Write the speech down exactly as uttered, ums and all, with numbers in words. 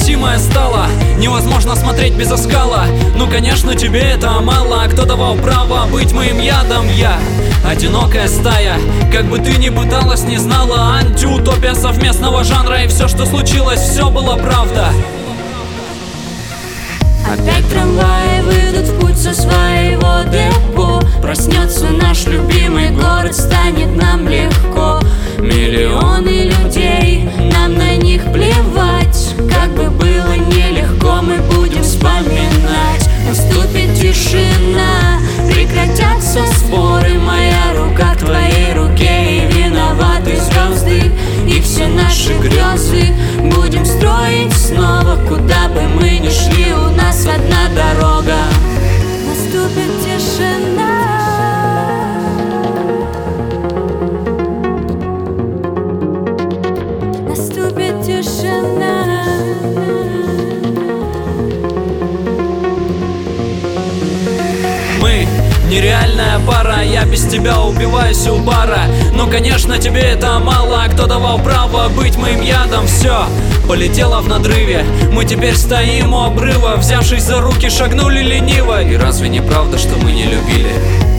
невыносимое стало. Невозможно смотреть без оскала. Ну конечно тебе это мало. Кто давал право быть моим ядом? Я одинокая стая. Как бы ты ни пыталась, не знала. Антиутопия совместного жанра. И все, что случилось, все было правда. Опять трамваи выйдут в путь со своего депо. Проснется наш любимый город, станет нам легко. Миллионы людей, нам на них плевать. Как бы было нелегко, мы будем вспоминать. Наступит тишина, прекратятся споры. Моя рука к твоей руке, и виноваты звезды и все наши грезы. Будем строить снова, куда бы мы ни шли, у нас одна дорога. Наступит тишина. Наступит тишина. Мы нереальная пара, я без тебя убиваюсь у бара. Ну конечно тебе это мало. Кто давал право быть моим ядом? Все полетело в надрыве. Мы теперь стоим у обрыва, взявшись за руки, шагнули лениво. И разве не правда, что мы не любили?